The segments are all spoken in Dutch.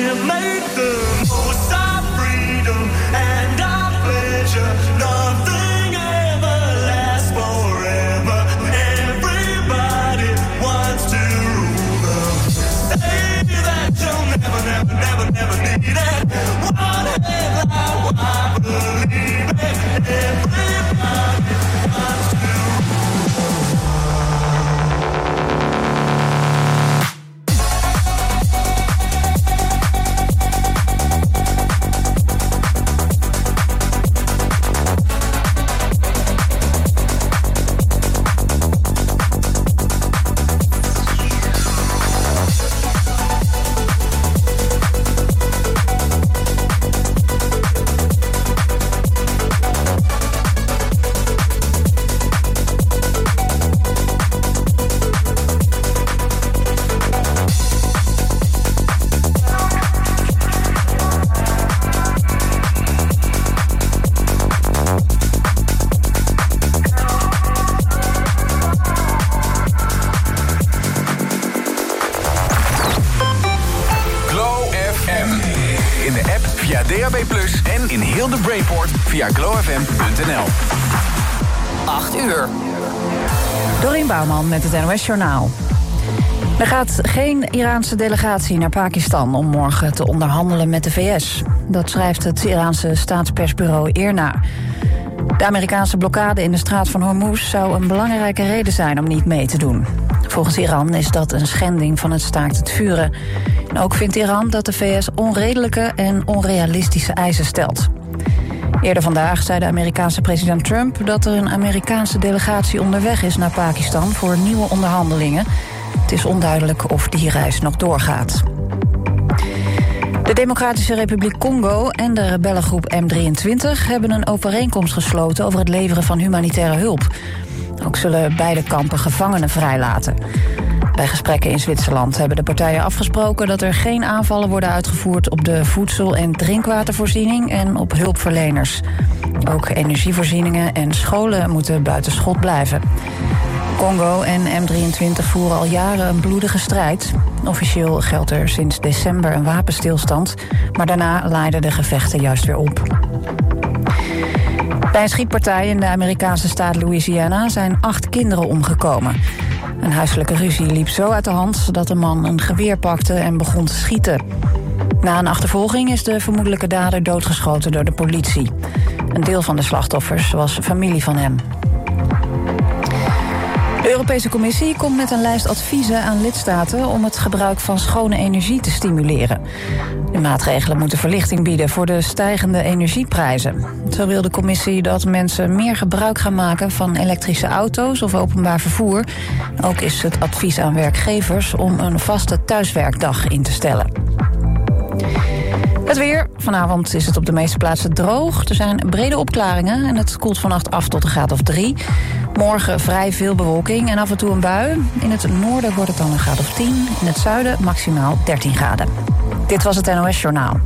Via glowfm.nl. 8 uur. Dorien Bouwman met het NOS Journaal. Er gaat geen Iraanse delegatie naar Pakistan om morgen te onderhandelen met de VS. Dat schrijft het Iraanse staatspersbureau IRNA. De Amerikaanse blokkade in de straat van Hormuz zou een belangrijke reden zijn om niet mee te doen. Volgens Iran is dat een schending van het staakt het vuren. En ook vindt Iran dat de VS onredelijke en onrealistische eisen stelt. Eerder vandaag zei de Amerikaanse president Trump dat er een Amerikaanse delegatie onderweg is naar Pakistan voor nieuwe onderhandelingen. Het is onduidelijk of die reis nog doorgaat. De Democratische Republiek Congo en de rebellengroep M23 hebben een overeenkomst gesloten over het leveren van humanitaire hulp. Ook zullen beide kampen gevangenen vrijlaten. Bij gesprekken in Zwitserland hebben de partijen afgesproken dat er geen aanvallen worden uitgevoerd op de voedsel- en drinkwatervoorziening en op hulpverleners. Ook energievoorzieningen en scholen moeten buiten schot blijven. Congo en M23 voeren al jaren een bloedige strijd. Officieel geldt er sinds december een wapenstilstand, maar daarna laaiden de gevechten juist weer op. Bij een schietpartij in de Amerikaanse staat Louisiana zijn 8 kinderen omgekomen. Een huiselijke ruzie liep zo uit de hand dat de man een geweer pakte en begon te schieten. Na een achtervolging is de vermoedelijke dader doodgeschoten door de politie. Een deel van de slachtoffers was familie van hem. De Europese Commissie komt met een lijst adviezen aan lidstaten om het gebruik van schone energie te stimuleren. De maatregelen moeten verlichting bieden voor de stijgende energieprijzen. Zo wil de Commissie dat mensen meer gebruik gaan maken van elektrische auto's of openbaar vervoer. Ook is het advies aan werkgevers om een vaste thuiswerkdag in te stellen. Het weer. Vanavond is het op de meeste plaatsen droog. Er zijn brede opklaringen en het koelt vannacht af tot een graad of 3. Morgen vrij veel bewolking en af en toe een bui. In het noorden wordt het dan een graad of 10. In het zuiden maximaal 13 graden. Dit was het NOS Journaal.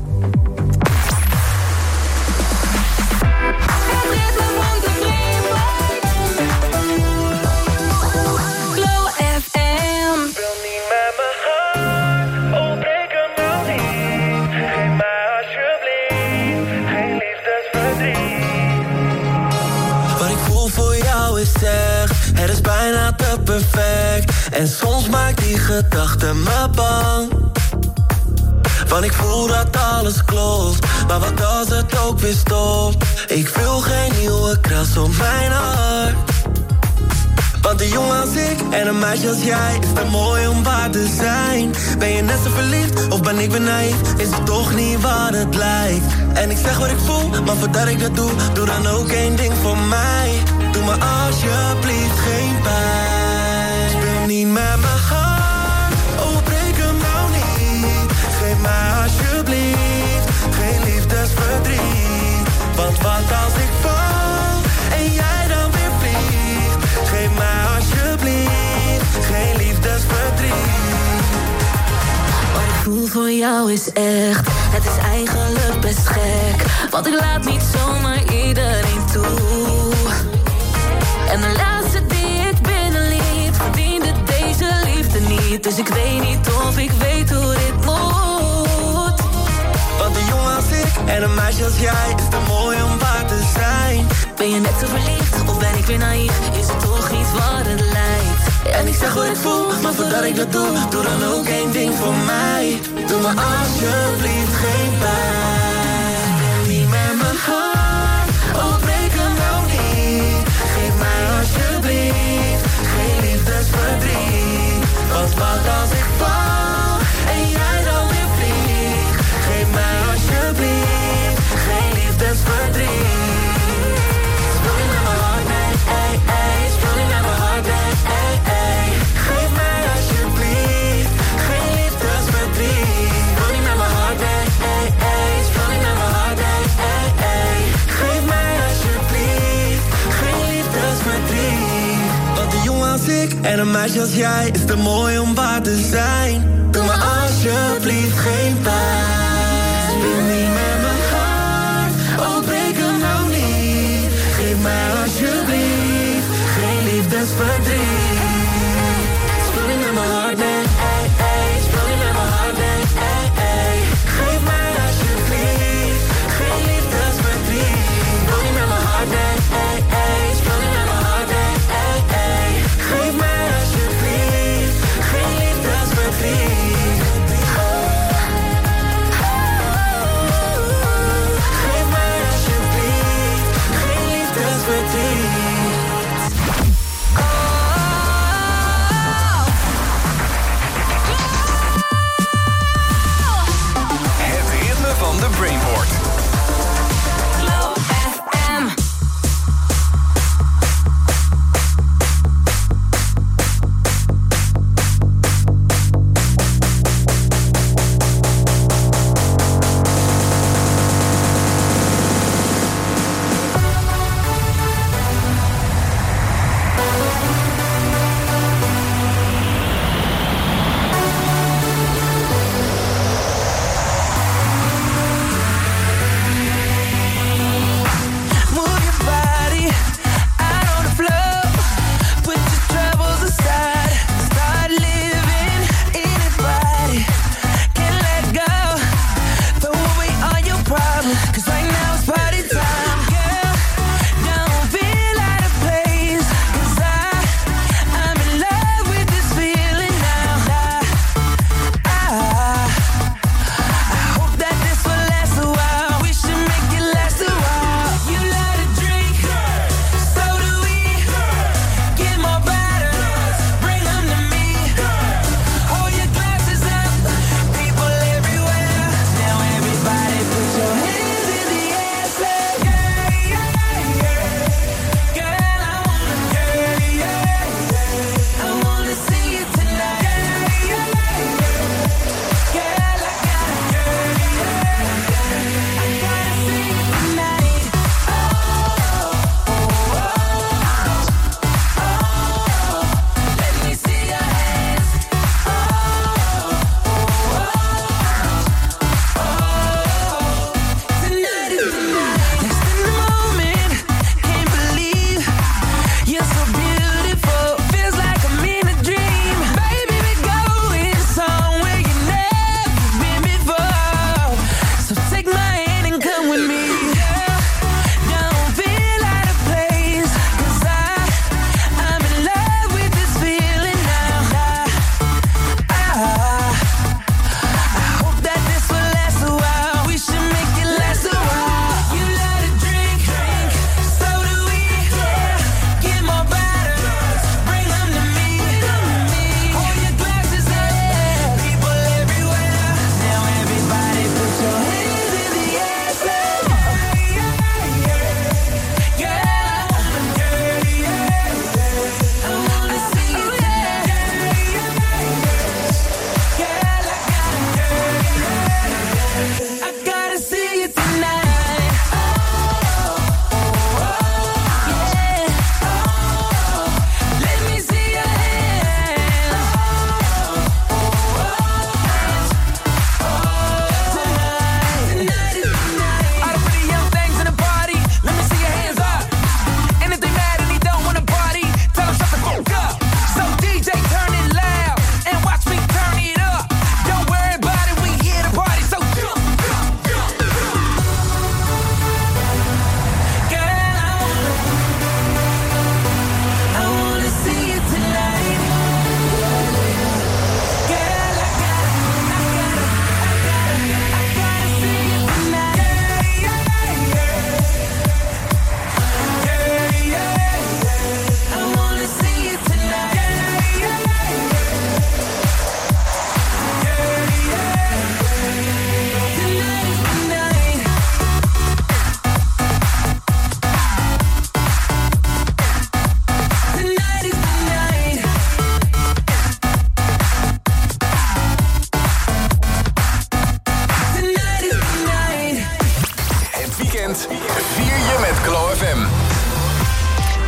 Het is bijna te perfect. En soms maakt die gedachte me bang. Want ik voel dat alles klopt. Maar wat als het ook weer stopt? Ik wil geen nieuwe kras op mijn hart. Want een jongen als ik en een meisje als jij is te mooi om waar te zijn. Ben je net zo verliefd of ben ik weer naïef? Is het toch niet wat het lijkt? En ik zeg wat ik voel, maar voordat ik dat doe, doe dan ook één ding voor mij. Doe me alsjeblieft geen pijn. Speel niet met mijn hart, oh breek hem nou niet. Geef mij alsjeblieft geen liefdesverdriet. Want wat als ik val en jij dan weer vliegt? Geef mij alsjeblieft geen liefdesverdriet. Wat ik voel voor jou is echt. Het is eigenlijk best gek, want ik laat niet zomaar iedereen toe. En de laatste die ik binnenliet verdiende deze liefde niet. Dus ik weet niet of ik weet hoe dit moet. meisje als jij is te mooi om waar te zijn. Ben je net zo verliefd of ben ik weer naïef? Is het toch iets wat het lijkt? En ik zeg wat ik voel, maar voordat ik dat doe, doe dan ook één ding voor mij. Doe me alsjeblieft geen pijn. Speel niet met mijn hart, oh breek hem nou niet. Geef mij alsjeblieft geen liefdesverdriet. Want wat als ik val en jij dan weer vliegt? Geef mij alsjeblieft geen liefdesverdriet. Speel niet met mijn hart, nee, ey, ey. Speel niet met mijn hart, nee, ey, ey. Geef mij alsjeblieft geen liefdesverdriet. Speel niet met mijn hart, nee, ey, ey. Speel niet met mijn hart, nee, ey, ey. Geef mij alsjeblieft geen liefdesverdriet. Want een jongen als ik en een meisje als jij is te mooi om waar te zijn. Doe me alsjeblieft geen pijn. Speel niet met mijn hart, oh breek hem nou niet. Geef mij alsjeblieft geen liefdesverdriet. Speel niet met mijn hart, nee, ey, ey. Speel niet met mijn hart, nee, ey, ey. Geef mij alsjeblieft geen liefdesverdriet. Speel niet met mijn hart, nee, ey, ey. Speel niet met mijn hart, nee, ey, ey. Geef mij alsjeblieft geen liefdesverdriet. Geef mij alsjeblieft geen liefdesverdriet.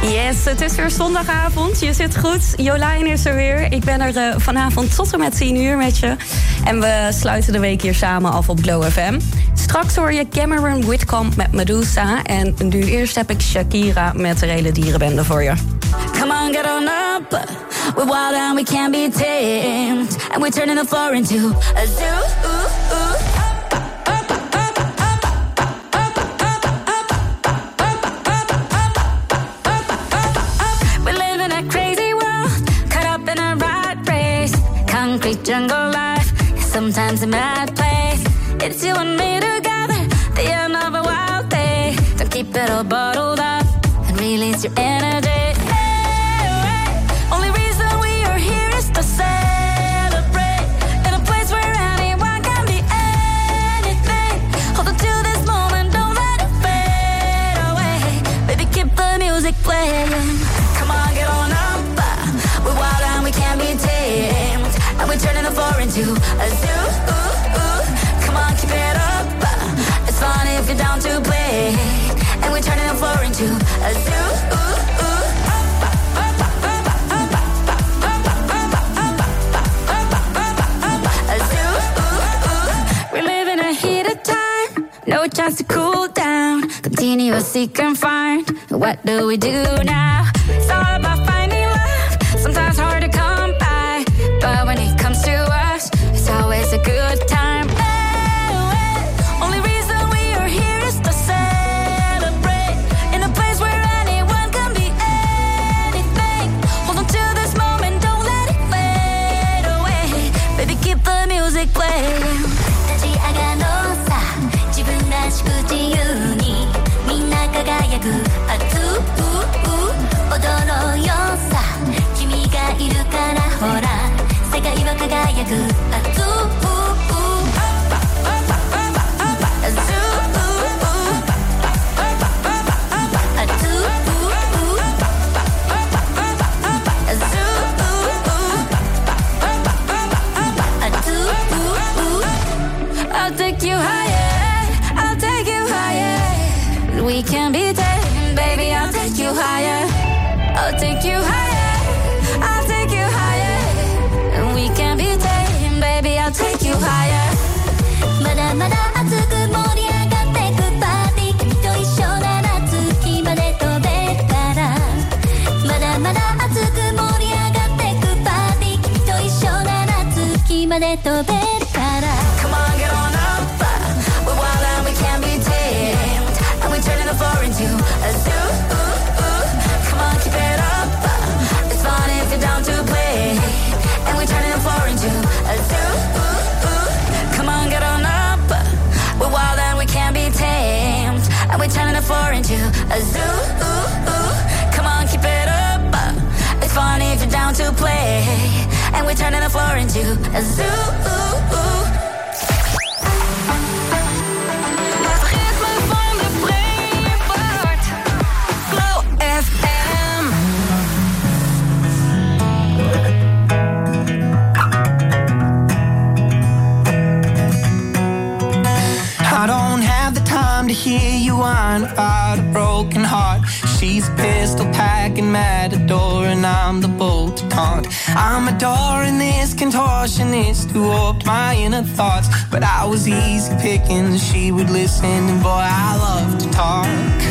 Yes, het is weer zondagavond. Je zit goed. Jolijn is er weer. Ik ben er vanavond tot en met 10 uur met je. En we sluiten de week hier samen af op Glow FM. Straks hoor je Cameron Whitcomb met Medusa. En nu eerst heb ik Shakira met de Hele Dierenbende voor je. Come on, get on up. We're wild and we can't be tamed. And we're turning the floor into a zoo. Jungle life, sometimes a mad place. It's you and me together, the end of a wild day. Don't keep it all bottled up and release your energy. Hey, only reason we are here is to celebrate. In a place where anyone can be anything. Hold on to this moment, don't let it fade away. Baby, keep the music playing. Come on, get on up. We're wild and we can't be tamed. And we're turning the floor into a zoo. Come on, keep it up. It's fun if you're down to play. And we're turning the floor into a zoo. A zoo. We live in a heated time. No chance to cool down. Continuously confined. What do we do now? It's all about finding love. Sometimes hard to come by. But when it comes to us, it's always a good time. Only reason we are here is to celebrate. In a place where anyone can be anything. Hold on to this moment, don't let it fade away. Baby, keep the music playing. 立ち上がろうさ、自分らしく自由にみんな輝く熱う踊ろうよさ、君がいるからほら世界は輝く熱うI'll take you higher, I'll take you higher. We can be tamed, baby, I'll take you higher. I'll take you higher, I'll take you higher. We can be tamed, baby, I'll take you higher. まだまだ熱く盛り上がってくパーティー、君と一緒なら月まで飛べるから。まだまだ熱く盛り上がってくパーティー、君と一緒なら月まで飛べるから。Come on, get on up. We're wild and we can't be tamed. And we're turning the floor into a zoo. Come on, keep it up. It's fun if you're down to play. And we're turning the floor into a zoo. Come on, get on up. We're wild and we can't be tamed. And we're turning the floor into a zoo. Come on, keep it up. It's fun if you're down to play. And we're turning the floor into a zoo. To hear you whine about a broken heart. She's a pistol packing matador and I'm the bull to taunt. I'm adoring this contortionist who warped my inner thoughts. But I was easy picking, she would listen, and boy, I love to talk.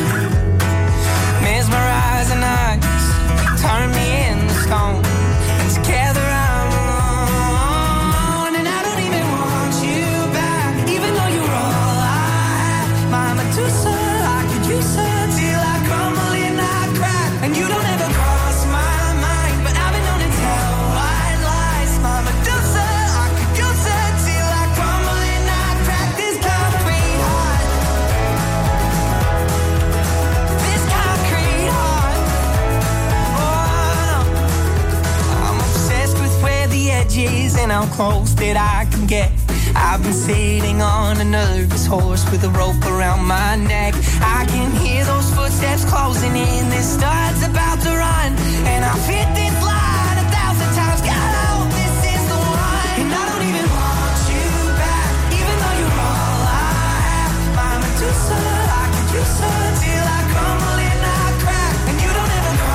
Mesmerizing eyes turn me into stone, and together I'm alone. And I don't even want you back, even though you're all I have. My Medusa, I could use her till I crumble and I crack. And you don't ever cross my mind, but I've been known to tell white lies. My Medusa, I could use her till I crumble and I crack. This concrete heart, this concrete heart. Oh, I'm obsessed with where the edge is and how close that I can get. I've been sitting on a nervous horse with a rope around my neck. I can hear those footsteps closing in. This star's about to run, and I've hit this line 1,000 times. God, I hope this is the one. And I don't even want you back, even though you're all I have. My Medusa, I could use her till I crumble and I crack. And you don't ever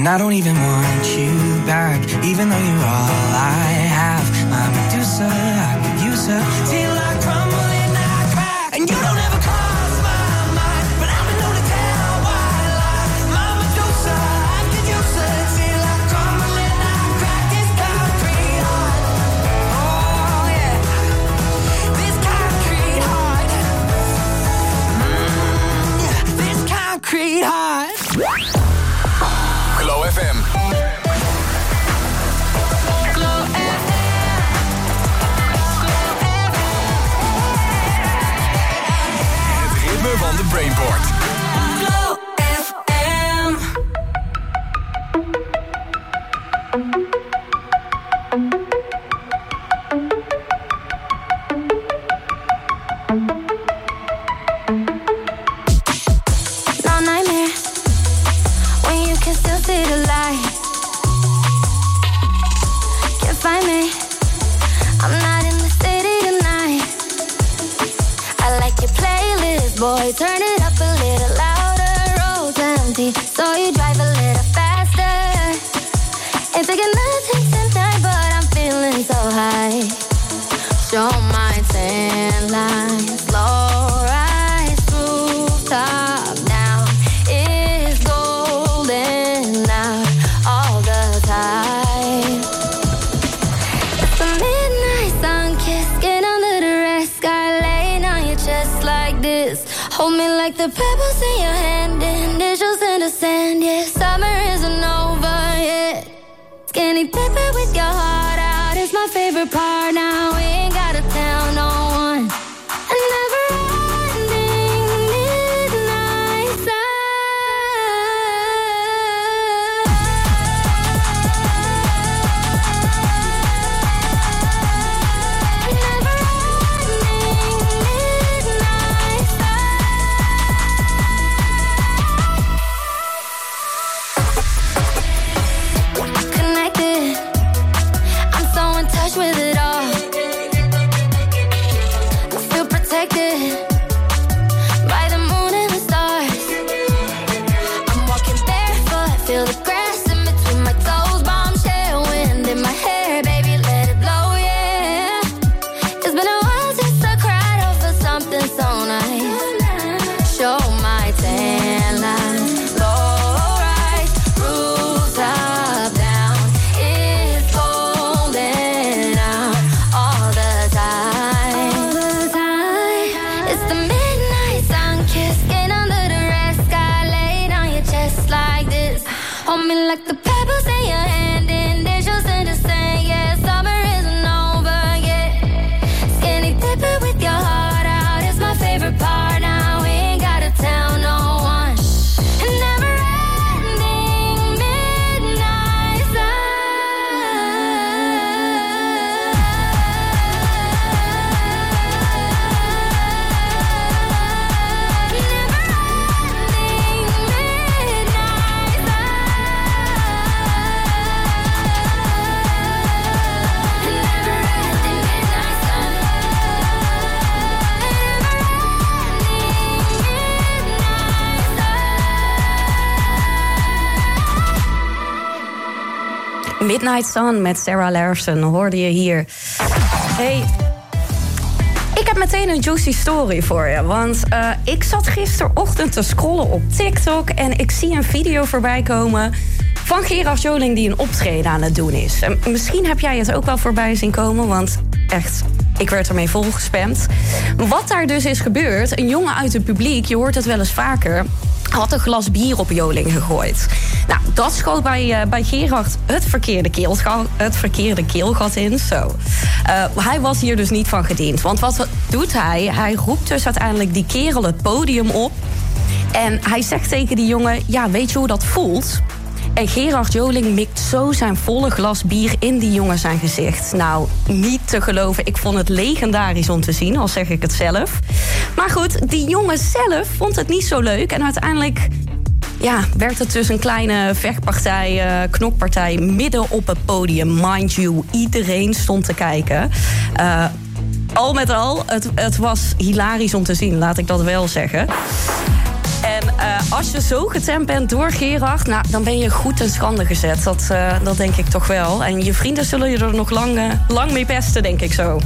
And I don't even want you back, even though you're all I have. My Medusa, I could use her till I crumble and I crack. And you don't ever cross my mind, but I've been known to tell white lies. My Medusa, I could use her till I crumble and I crack. This concrete heart, oh yeah, this concrete heart, this concrete heart. Glow FM. Van de Brainport. Glow FM. No nightmares when you can still see the light. Can't find me, I'm not in the city tonight. I like your playlist, boy, turn it up a little louder. Roads empty, so you drive a little faster. Ain't taking nothing tonight, but I'm feeling so high. Show my tan lines, slow rise, rooftop down. It's golden out all the time. It's the midnight sun kiss, get under the red sky, laying on your chest like this. Hold me like the pebbles in your hand, initials in the sand, yeah. Summer isn't over yet. Skinny dipping with your heart out is my favorite part now. We ain't gotta tell no one. A never-ending midnight connected. I'm so in touch with it all. I feel protected by the moon and the stars. I'm walking barefoot, feel the grass in between my toes. Bombshell wind in my hair, baby, let it blow, yeah. It's been a while since I cried over something so nice. Show my tan lines, low rise, roofs up, down. It's golden out all the time. It's the midnight sun kiss, get under the red sky, laid on your chest like this. Hold me like the pebbles in your hand, initials in the sand, yeah. Summer isn't over yet. Skinny dipping with your heart out is my favorite part now. We ain't gotta tell no one. A never-ending midnight Midnight Sun met Sarah Larson hoorde je hier. Hey, ik heb meteen een juicy story voor je. Want ik zat gisterochtend te scrollen op TikTok en ik zie een video voorbij komen van Gerard Joling die een optreden aan het doen is. En misschien heb jij het ook wel voorbij zien komen, want echt, ik werd ermee volgespamd. Wat daar dus is gebeurd, een jongen uit het publiek, je hoort het wel eens vaker, had een glas bier op Joling gegooid. Nou, dat schoot bij Gerard het verkeerde keelgat in. Zo. Hij was hier dus niet van gediend. Want wat doet hij? Hij roept dus uiteindelijk die kerel het podium op. En hij zegt tegen die jongen, ja, weet je hoe dat voelt? En Gerard Joling mikt zo zijn volle glas bier in die jongen zijn gezicht. Nou, niet te geloven. Ik vond het legendarisch om te zien, al zeg ik het zelf. Maar goed, die jongen zelf vond het niet zo leuk. En uiteindelijk werd het dus een kleine vechtpartij, knokpartij midden op het podium. Mind you, iedereen stond te kijken. Al met al, het was hilarisch om te zien, laat ik dat wel zeggen. En als je zo getemd bent door Gerard, nou, dan ben je goed ten schande gezet. Dat denk ik toch wel. En je vrienden zullen je er nog lang mee pesten, denk ik zo.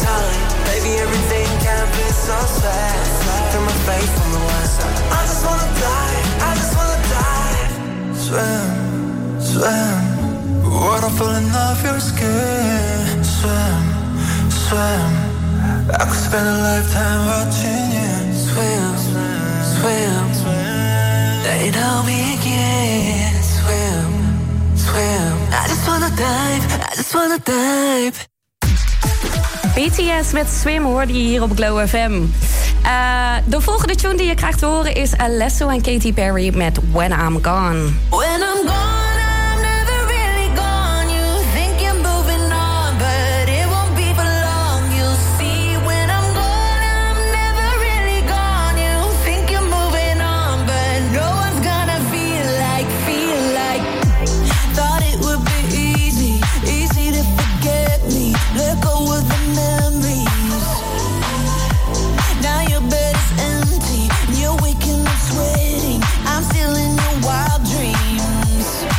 Baby, everything can be so sad. Through my face on the west side. I just wanna falling off your skin. Swim, swim. I could spend a lifetime watching you. Swim, swim, swim. They know me again. Swim, swim. I just wanna dive, I just wanna dive. BTS met Swim hoorde je hier op Glow FM. De volgende tune die je krijgt te horen is Alesso en Katy Perry met When I'm Gone. When I'm gone, I'm never really gone. You think you're moving on, but it won't be for long. You'll see when I'm gone, I'm never really gone. You think you're moving on, but no one's gonna feel like. Thought it would be easy to forget me. Let go of the memories. Now your bed is empty, you're waking up sweating. I'm still in your wild dreams.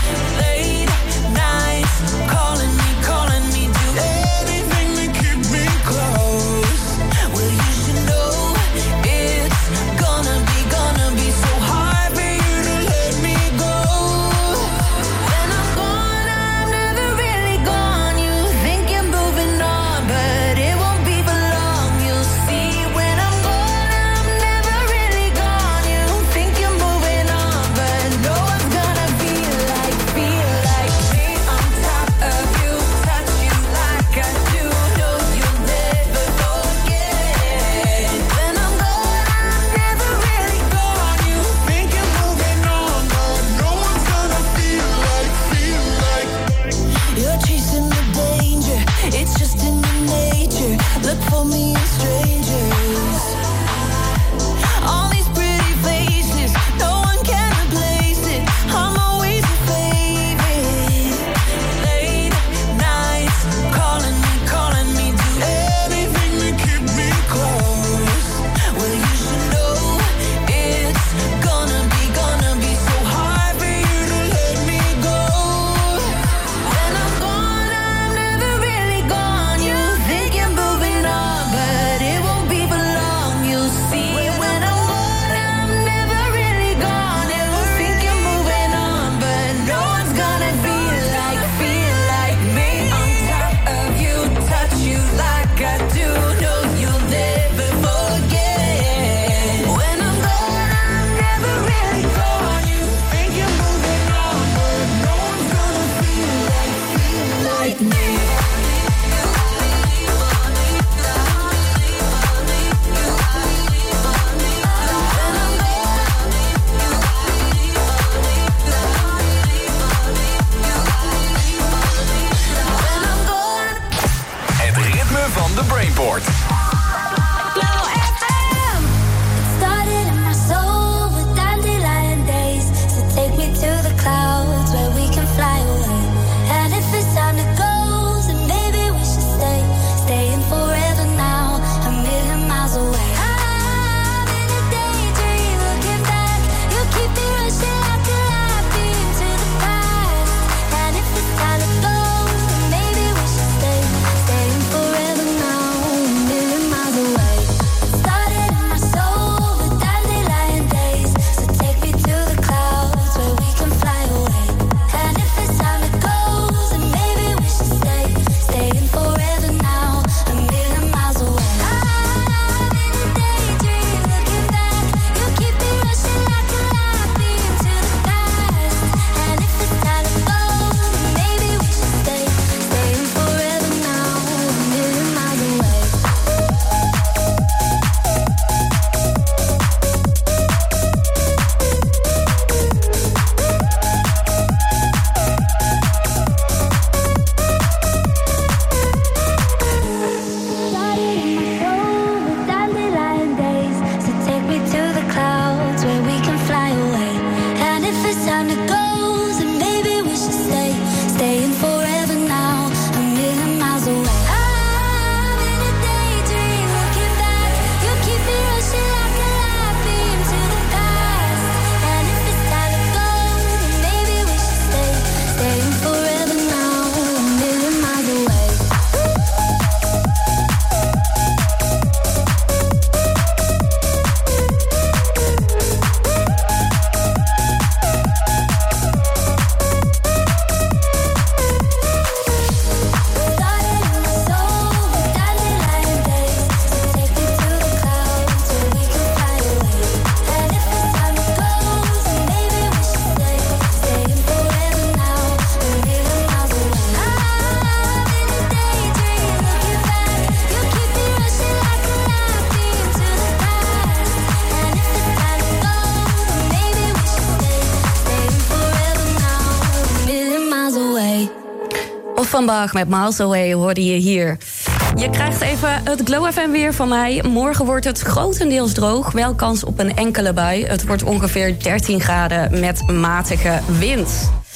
Offenbach met Miles Away hoorde je hier. Je krijgt even het Glow FM weer van mij. Morgen wordt het grotendeels droog. Wel kans op een enkele bui. Het wordt ongeveer 13 graden met matige wind.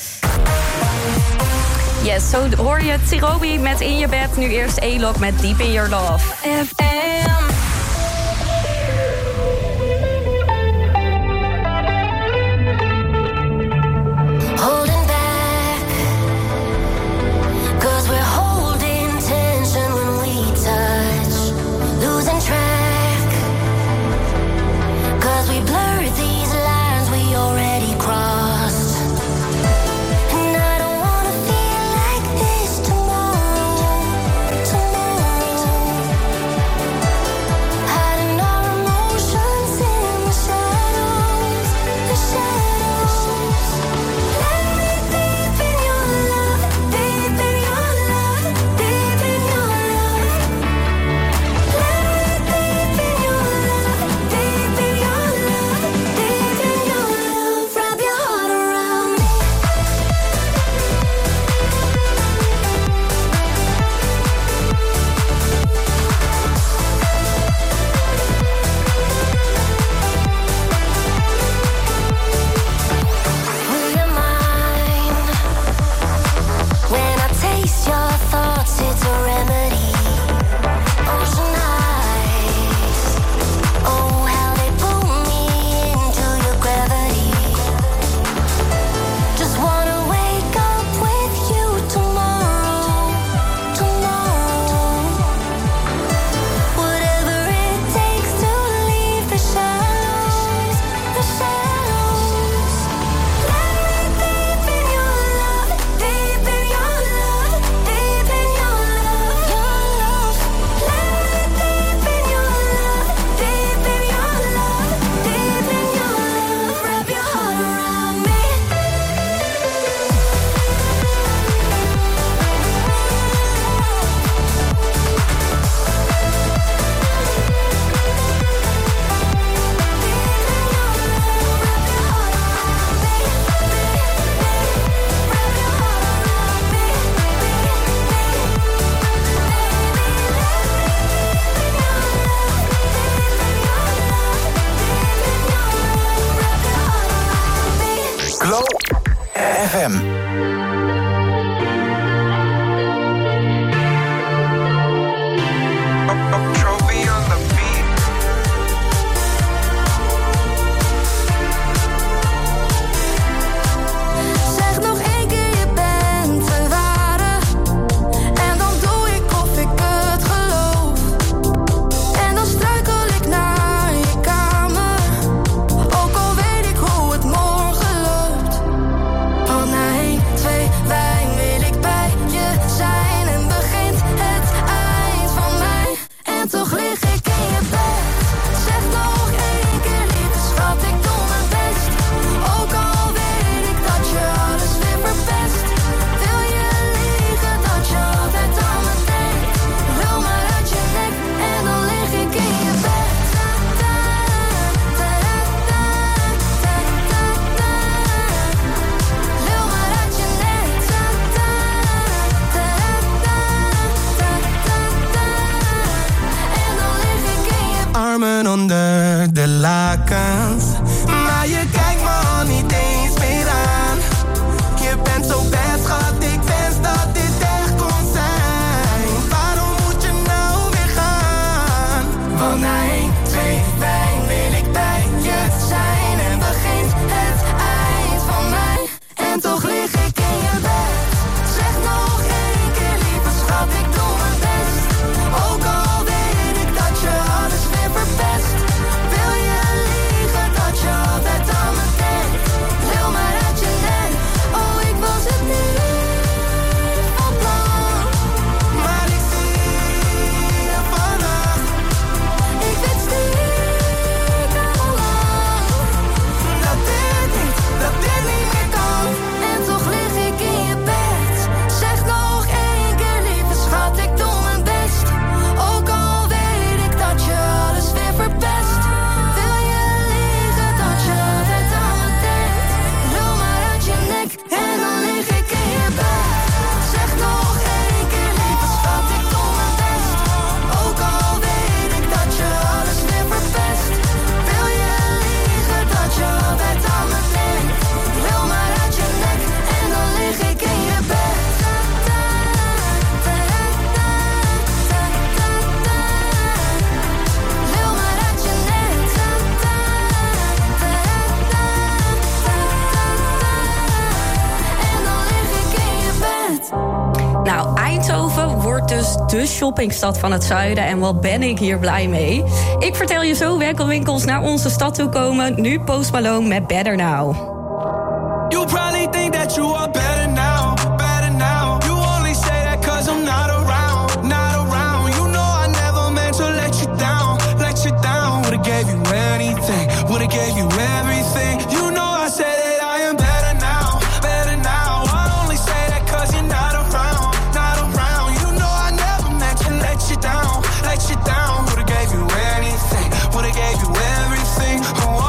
Yes, zo hoor je Tirobi met In Je Bed. Nu eerst A-Lock met Deep In Your Love. FM. Onder de lakens, maar je kijkt me al niet eens meer aan. Je bent zo best, schat, ik wens dat dit echt kon zijn. Waarom moet je nou weer gaan? Want na 1, 2 wijn wil ik bij je zijn. En begint het eind van mij. En toch lig ik in je bed. Zeg nog 1 keer, lieve schat, ik doe mijn best. Ook al weet ik dat je alles weer verpest. Wil je liegen dat je altijd aan me dé shoppingstad van het zuiden. En wat ben ik hier blij mee. Ik vertel je zo welke winkels naar onze stad toe komen. Nu Post Malone met Better Now. You probably think that you are better now, better now. You only say that 'cause I'm not around, not around. You know I never meant to let you down, let you down. Would've gave you anything, would've gave you everything. You know I said that I am better now, better now. I only say that 'cause you're not around, not around. You know I never meant to let you down, let you down. Would've gave you anything, would've gave you everything.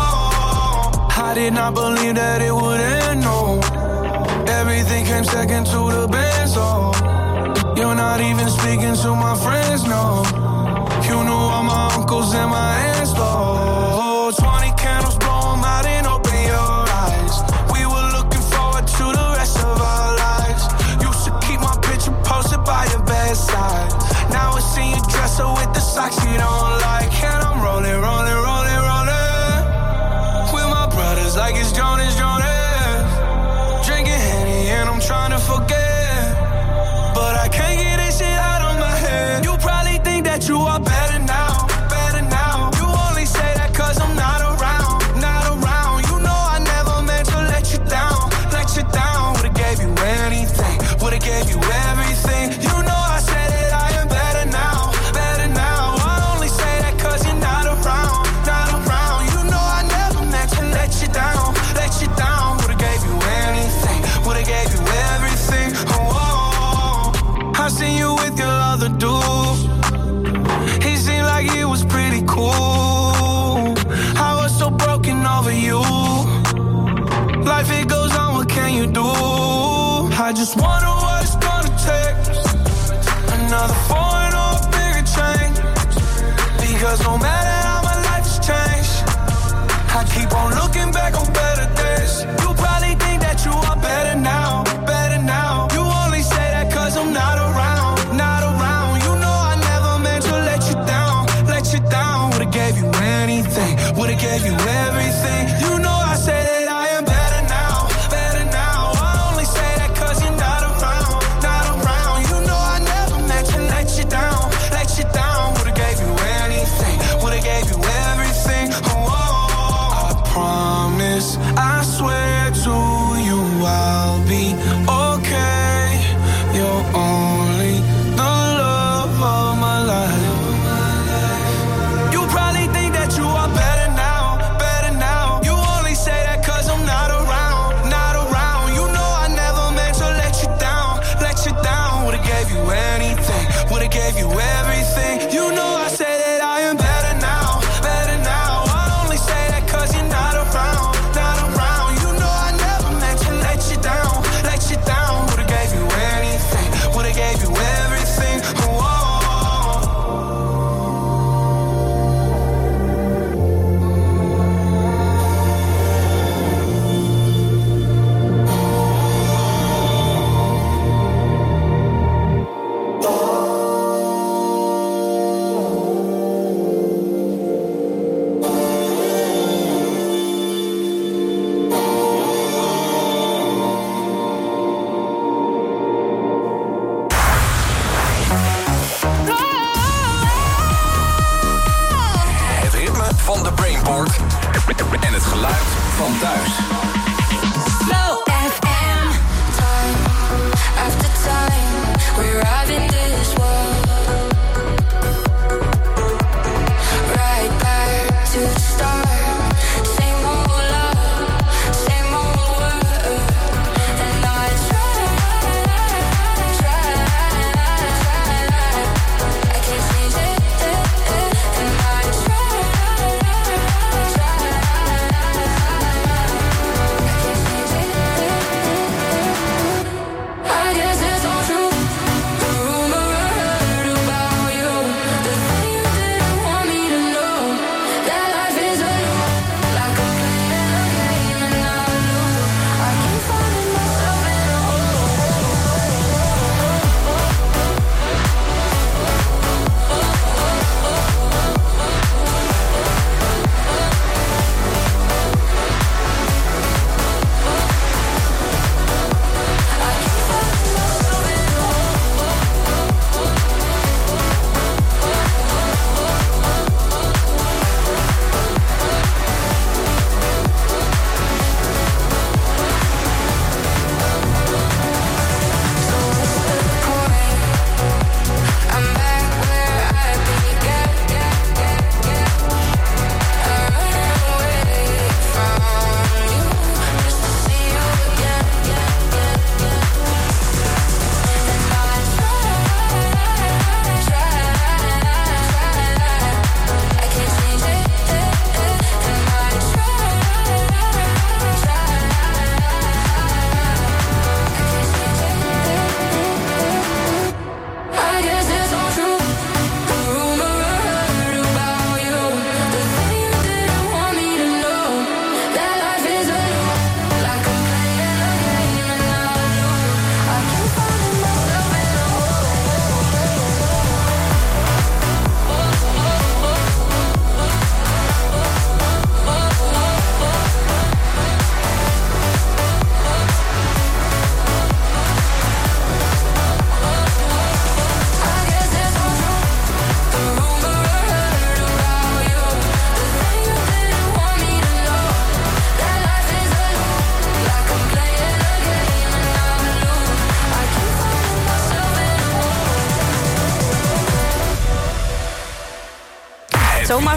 Oh, I did not believe that it would end, no. Everything came second to the best, oh. You're not even speaking to my friends, no. You knew all my uncles and my aunts, oh. 20 candles, blow 'em out and open your eyes. We were looking forward to the rest of our lives. Used to keep my picture posted by your bedside. Now I see you dress up with the socks you don't like. And I'm rolling, rolling, rolling, rolling with my brothers like it's Jonas, Jonas. Drinking Henny and I'm trying to forget, but I can't get this shit out of my head. You probably think that you are better now, better now. You only say that 'cause I'm not around, not around. You know I never meant to let you down, let you down. Would've gave you anything, would've gave you everything. You know I said that I am better now, better now. I only say that 'cause you're not around, not around. You know I never meant to let you down, let you down. Would've gave you anything, would've gave you everything. Oh, I seen you with your other dude. He seemed like he was pretty cool. I was so broken over you. Life it goes on, what can you do? I just wonder what it's gonna take. Another foreign or a bigger change. Because no matter how my life has changed, I keep on looking back on better days. You probably think that you are better now, better now. You only say that 'cause I'm not around, not around. You know I never meant to let you down, let you down. Would've gave you anything, would've gave you everything. You know I say that I am better now, better now. I only say that 'cause you're not around, not around. You know I never meant to let you down, let you down. Would've gave you anything, would've gave you everything. Oh, I promise, I swear to you I'll be okay. You're only the love of my life. You probably think that you are better now, better now. You only say that 'cause I'm not around, not around. You know I never meant to let you down, let you down. Would've gave you anything, would've gave you everything. You know I say that I am better now, better now. I only say that 'cause you're not around, not around. You know I never meant to let you down, let you down. Would've gave you anything, would've gave you everything. Whoa. Het ritme van de Brainport en het geluid van thuis. Flow FM. Time after time, we arrive in this world. Right back to the start. Same old love, same old word. And I try. I can't change it. And I try. I can't change it.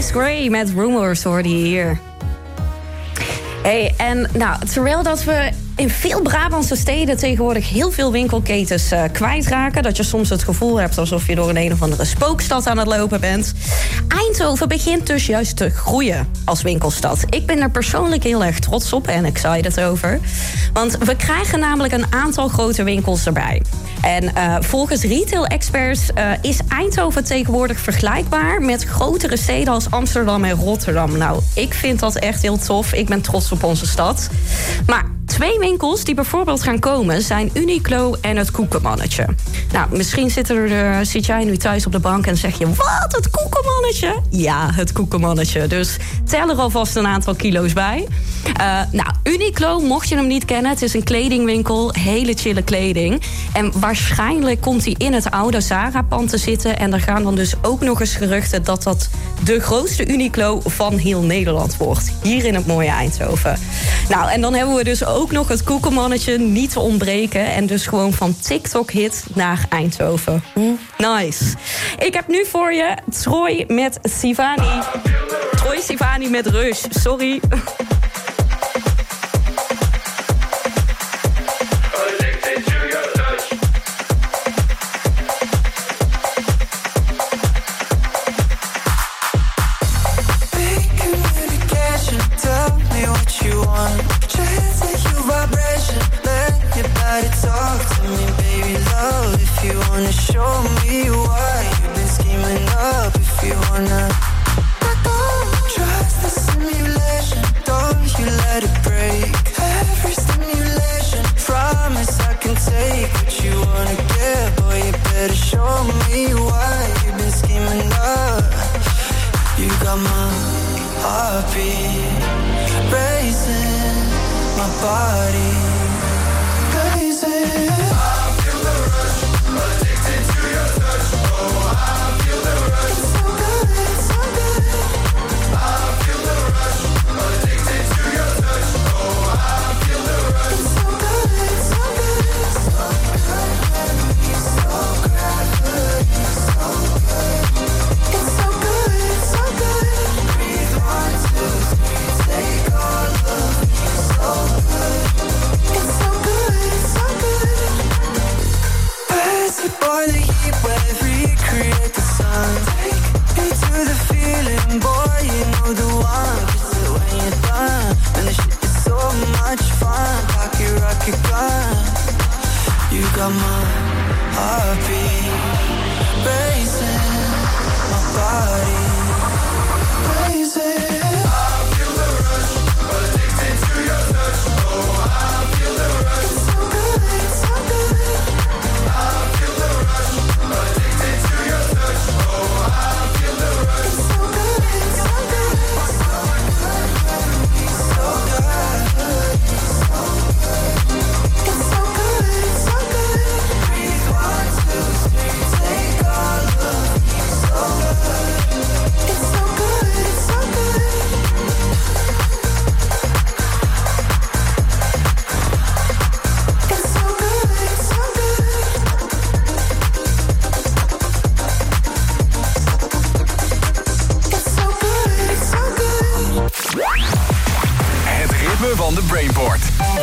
Thomas Gray met Rumors hoorde je hier. Hey, en nou, terwijl dat we in veel Brabantse steden tegenwoordig heel veel winkelketens kwijtraken, dat je soms het gevoel hebt alsof je door een of andere spookstad aan het lopen bent. Eindhoven begint dus juist te groeien als winkelstad. Ik ben er persoonlijk heel erg trots op en excited over. Want we krijgen namelijk een aantal grote winkels erbij. En volgens retail-experts is Eindhoven tegenwoordig vergelijkbaar met grotere steden als Amsterdam en Rotterdam. Nou, ik vind dat echt heel tof. Ik ben trots op onze stad. Maar 2 winkels die bijvoorbeeld gaan komen zijn Uniqlo en het Koekenmannetje. Nou, misschien zit jij nu thuis op de bank en zeg je, wat, het Koekenmannetje? Ja, het Koekenmannetje. Dus tel er alvast een aantal kilo's bij. Nou, Uniqlo, mocht je hem niet kennen, het is een kledingwinkel, hele chille kleding. En waarschijnlijk komt hij in het oude Zara-pand te zitten. En er gaan dan dus ook nog eens geruchten dat dat de grootste Uniqlo van heel Nederland wordt. Hier in het mooie Eindhoven. Nou, en dan hebben we dus ook nog het Koekenmannetje niet te ontbreken. En dus gewoon van TikTok-hit naar Eindhoven. Nice. Ik heb nu voor je Troye met Sivani. Troye Sivani met Rush, sorry. Show me why you've been scheming up. If you wanna trust the simulation, don't you let it break. Every stimulation, promise I can take what you wanna get. Boy, you better show me why you've been scheming up. You got my heartbeat racing, my body blazing. Addicted to your touch, oh, I feel the rush. It's so good, it's so good. I feel the rush. Addicted to your touch, oh, I feel the rush. It's so good, it's so good. So gravity, so gravity, so good. It's so good, it's so good. Breathe 1, 2, 3, take all of me, so good. It's so good, it's so good. Boy, the heat wave, recreate the sun. Take me to the feeling, boy, you know the one. Kiss it when you're done, and the shit is so much fun. Pocket rocket gun, you got my heartbeat racing, my body blazing. I feel the rush, addicted to your touch. Oh, I feel the rush. It's so good, it's so good. Addicted to your touch, oh, I feel the rush. It's so good, it's so good. So good, so good. It's so good, it's so good. Breathe 1, 2, 3, take all of me, so good. It's so good, it's so good. It's so good, it's so good. Het ritme van de Brainport.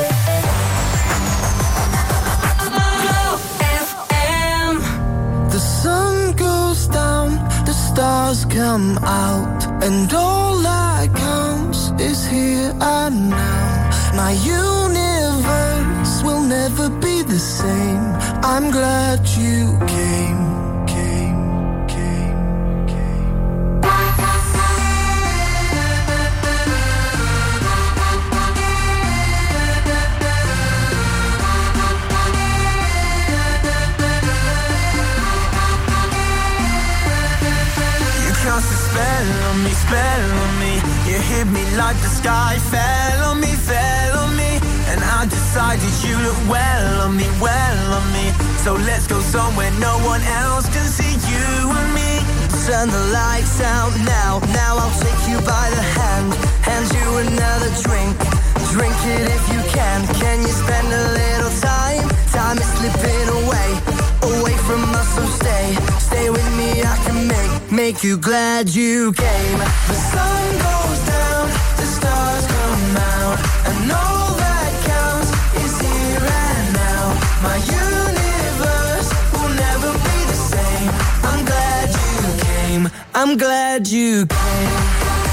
The sun goes down, the stars come out, and all that counts is here and now. My universe will never be the same. I'm glad you came. Spell on me, you hit me like the sky fell on me, and I decided you look well on me. So let's go somewhere no one else can see you and me. Turn the lights out now I'll take you by the hand you another drink it if you can you spend a little time is slipping away from us, so stay with me, I can make make you glad you came. The sun goes down, the stars come out, and all that counts is here and now. My universe will never be the same. I'm glad you came. I'm glad you came.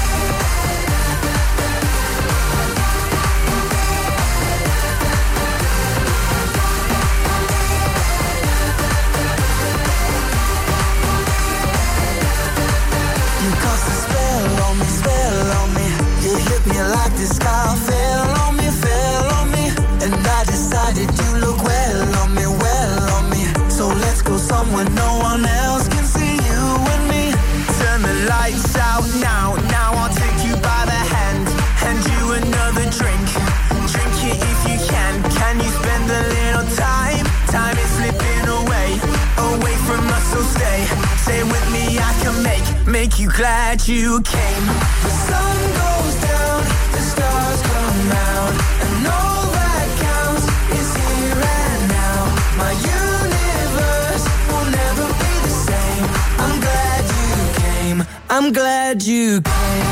You like the sky fell on me, and I decided you look well on me. So let's go somewhere no one else can see you and me. Turn the lights out now I'll take you by the hand, hand you another drink. Drink it if you can you spend a little time? Time is slipping away from us, so stay with me, I can make you glad you came. The sun goes down, the stars come out, and all that counts is here and now. My universe will never be the same. I'm glad you came. I'm glad you came.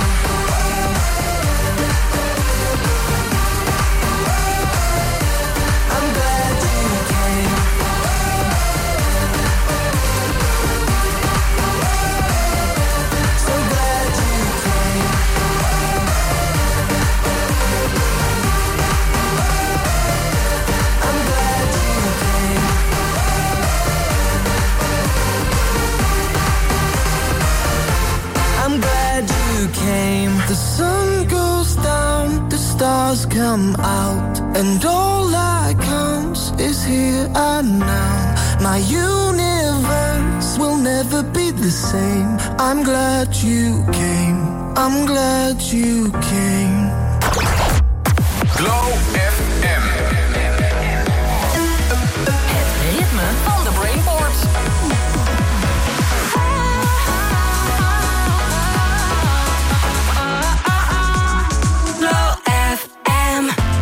I'm glad you came. So glad you came. I'm glad you came. I'm glad you came. The sun goes down, the stars come out, and all that counts is here and now. My universe will never be the same. I'm glad you came. I'm glad you came. Glow FM. Het ritme van de Brainport. Glow FM.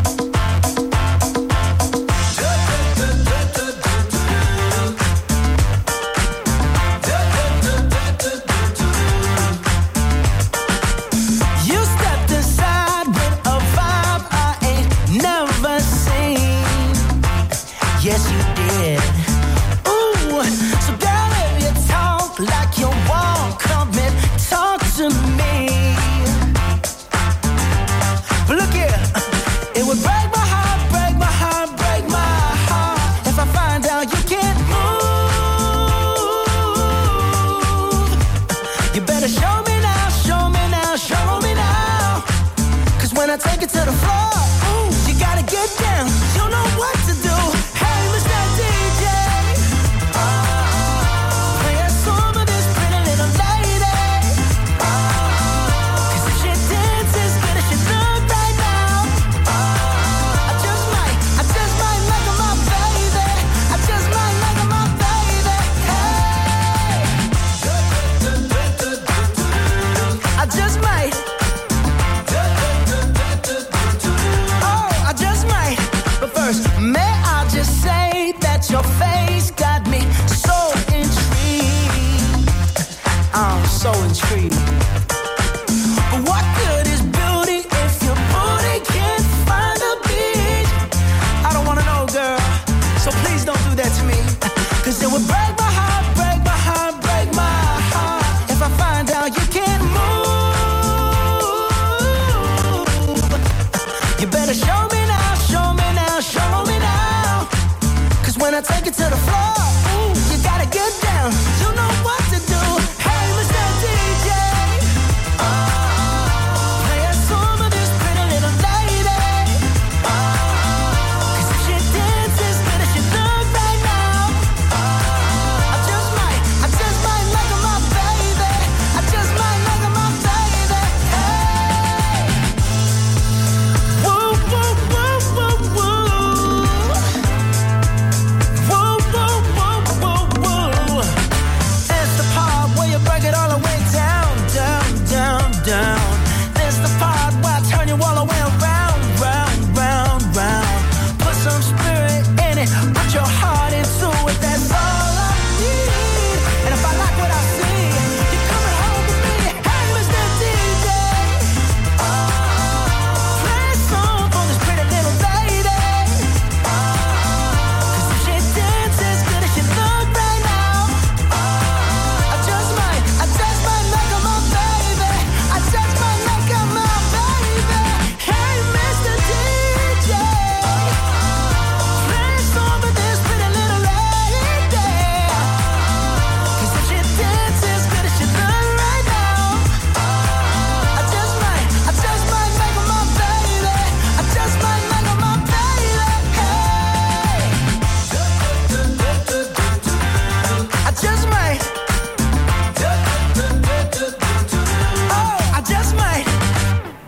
You stepped aside with a vibe I ain't never seen. Yes, you did. Ooh, so girl, if you talk like you want, come and talk to me. But look here, it would break my heart, break my heart, break my heart if I find out you can't move. You better show me now, show me now, show me now. 'Cause when I take it to the floor, ooh, you gotta get down. You know what to do. Hey, Mr. DJ, play a song of this pretty little lady. 'Cause if she dances good as she look right now, I just might make her my baby. I just might make her my baby. Hey, I just might.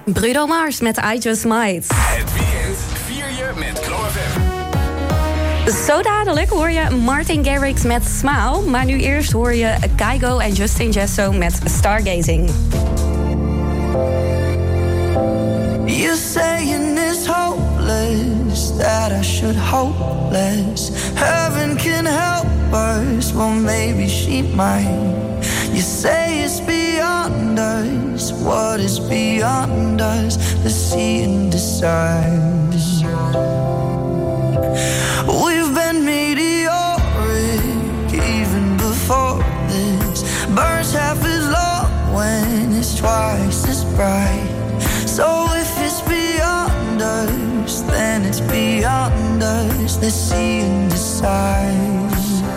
Bruno Mars met I Just Might. Het weekend vier je met Glow FM. Zo dadelijk hoor je Martin Garrix met Smile. Maar nu eerst hoor je Kygo en Justin Jesso met Stargazing. You're saying it's hopeless, that I should hope less. Heaven can help us, well maybe she might. You say it's beyond us, what is beyond us? Let's see and decide. We've been meteoric even before this. Burns half as long when it's twice as bright. So if it's beyond us, then it's beyond us. Let's see and decide.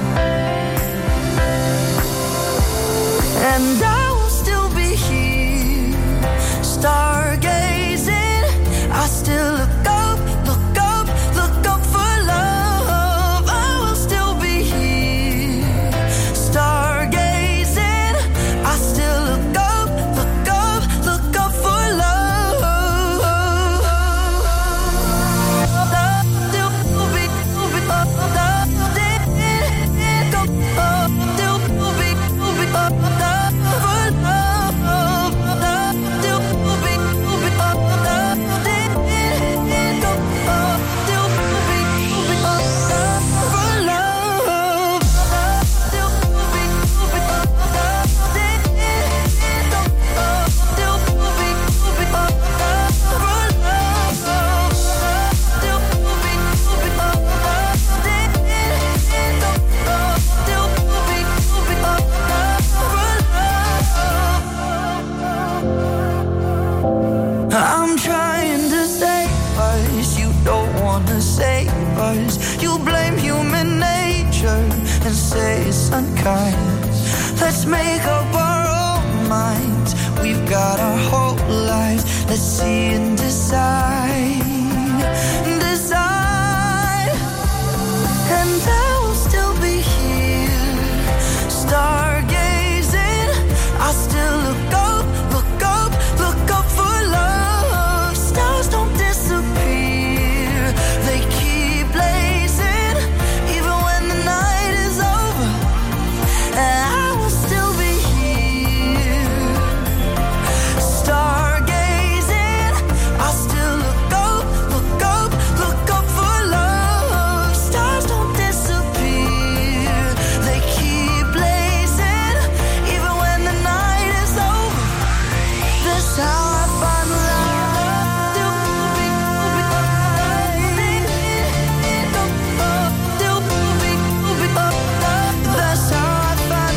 And I will still be here, stargazing. I still look up, look up, look up for love. I will still be here, stargazing. I still look up, look up, look up for love. I'm trying to save us, you don't wanna save us. You blame human nature and say it's unkind. Let's make up our own minds, we've got our whole lives. Let's see and decide, decide. And I will still be here, stargazing. I still look up, look up, look up for love. Stars don't disappear, they keep blazing, even when the night is over. And I will still be here, stargazing. I still look up, look up, look up for love. Stars don't disappear, they keep blazing, even when the night is over. That's how I find love. That's how I find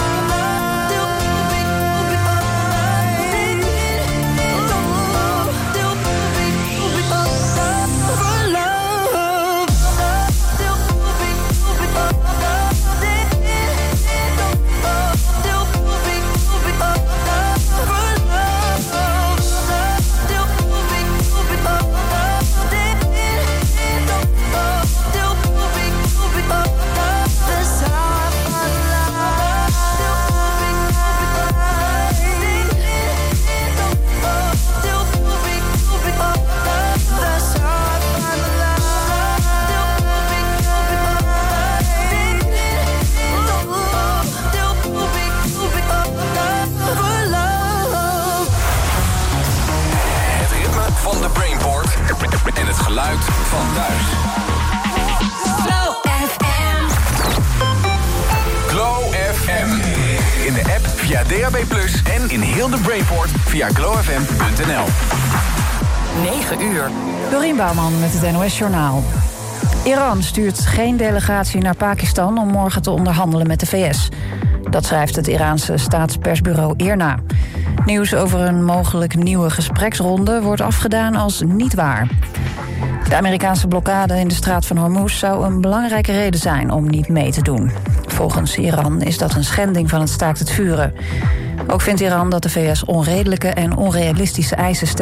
van de Brainport en het geluid van thuis. Glow FM. Glow FM. In de app via DAB+ en in heel de Brainport via glowfm.nl. 9 uur. Dorien Bouwman met het NOS Journaal. Iran stuurt geen delegatie naar Pakistan om morgen te onderhandelen met de VS. Dat schrijft het Iraanse staatspersbureau IRNA. Nieuws over een mogelijk nieuwe gespreksronde wordt afgedaan als niet waar. De Amerikaanse blokkade in de straat van Hormuz zou een belangrijke reden zijn om niet mee te doen. Volgens Iran is dat een schending van het staakt het vuren. Ook vindt Iran dat de VS onredelijke en onrealistische eisen stelt